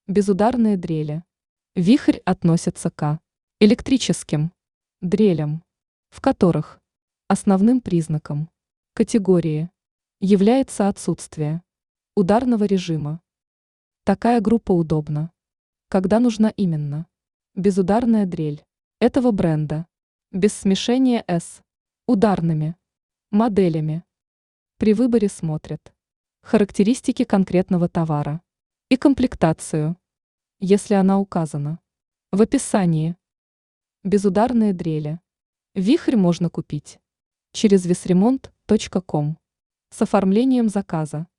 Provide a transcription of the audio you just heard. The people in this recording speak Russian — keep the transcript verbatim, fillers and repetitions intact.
Безударные дрели. Вихрь относится к электрическим дрелям, в которых основным признаком категории является отсутствие ударного режима. Такая группа удобна, когда нужна именно безударная дрель этого бренда, без смешения с ударными моделями. При выборе смотрят характеристики конкретного товара и комплектацию, если она указана в описании. Безударные дрели. Вихрь можно купить через весремонт точка ком с оформлением заказа.